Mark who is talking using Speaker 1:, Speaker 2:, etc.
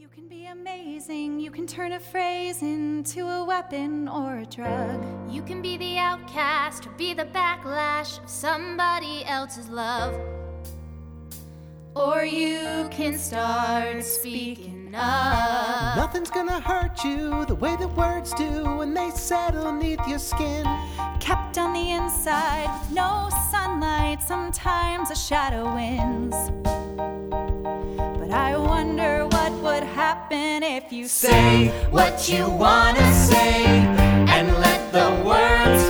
Speaker 1: can be amazing, you can turn a phrase into a weapon or a drug.
Speaker 2: You can be the outcast or be the backlash of somebody else's love. Or you can start speaking up.
Speaker 3: Nothing's gonna hurt you the way that words do when they settle neath your skin.
Speaker 1: Kept on the inside with no sunlight, sometimes a shadow wins. But I wonder what would happen if you
Speaker 3: Say what you wanna say and let the words